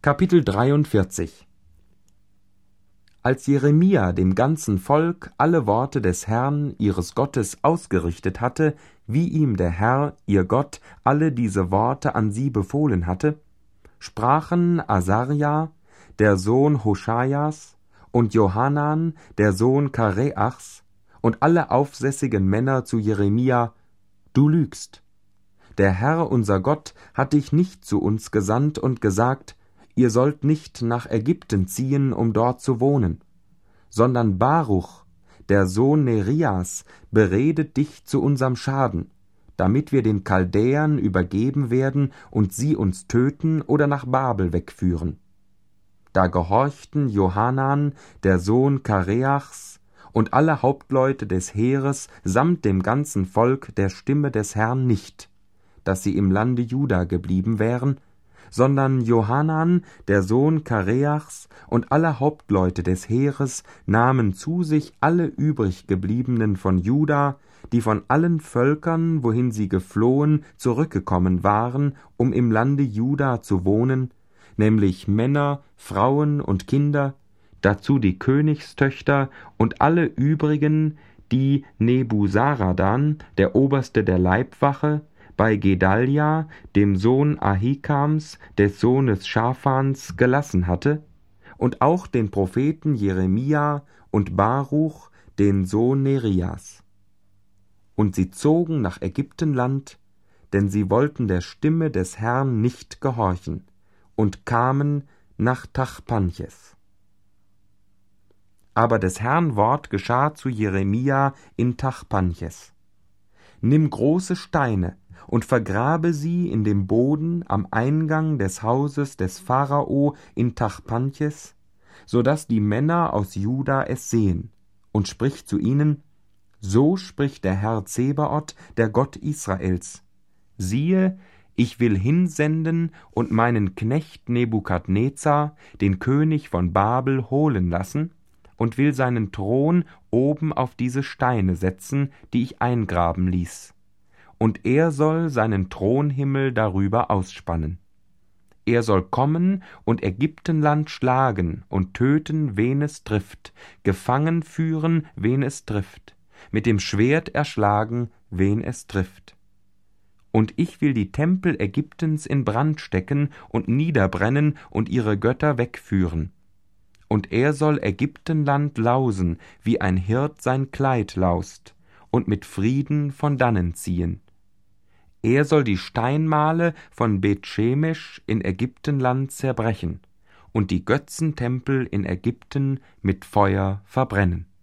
Kapitel 43. Als Jeremia dem ganzen Volk alle Worte des Herrn, ihres Gottes, ausgerichtet hatte, wie ihm der Herr, ihr Gott, alle diese Worte an sie befohlen hatte, sprachen Asaria, der Sohn Hoschajas, und Johanan, der Sohn Kareachs, und alle aufsässigen Männer zu Jeremia: Du lügst. Der Herr, unser Gott, hat dich nicht zu uns gesandt und gesagt: Ihr sollt nicht nach Ägypten ziehen, um dort zu wohnen, sondern Baruch, der Sohn Nerias, beredet dich zu unserem Schaden, damit wir den Chaldäern übergeben werden und sie uns töten oder nach Babel wegführen. Da gehorchten Johanan, der Sohn Kareachs, und alle Hauptleute des Heeres samt dem ganzen Volk der Stimme des Herrn nicht, dass sie im Lande Juda geblieben wären, sondern Johanan, der Sohn Kareachs, und alle Hauptleute des Heeres nahmen zu sich alle übriggebliebenen von Juda, die von allen Völkern, wohin sie geflohen, zurückgekommen waren, um im Lande Juda zu wohnen, nämlich Männer, Frauen und Kinder, dazu die Königstöchter und alle übrigen, die Nebuzaradan, der Oberste der Leibwache, bei Gedalja, dem Sohn Ahikams, des Sohnes Schaphans, gelassen hatte, und auch den Propheten Jeremia und Baruch, den Sohn Nerias. Und sie zogen nach Ägyptenland, denn sie wollten der Stimme des Herrn nicht gehorchen, und kamen nach Tachpanches. Aber des Herrn Wort geschah zu Jeremia in Tachpanches: Nimm große Steine und vergrabe sie in dem Boden am Eingang des Hauses des Pharao in Tachpanches, so daß die Männer aus Juda es sehen, und sprich zu ihnen: So spricht der Herr Zebaoth, der Gott Israels: Siehe, ich will hinsenden und meinen Knecht Nebukadnezar, den König von Babel, holen lassen, und will seinen Thron oben auf diese Steine setzen, die ich eingraben ließ. Und er soll seinen Thronhimmel darüber ausspannen. Er soll kommen und Ägyptenland schlagen und töten, wen es trifft, gefangen führen, wen es trifft, mit dem Schwert erschlagen, wen es trifft. Und ich will die Tempel Ägyptens in Brand stecken und niederbrennen und ihre Götter wegführen. Und er soll Ägyptenland lausen, wie ein Hirt sein Kleid laust, und mit Frieden von dannen ziehen. Er soll die Steinmale von Beth-Shemesh in Ägyptenland zerbrechen und die Götzentempel in Ägypten mit Feuer verbrennen.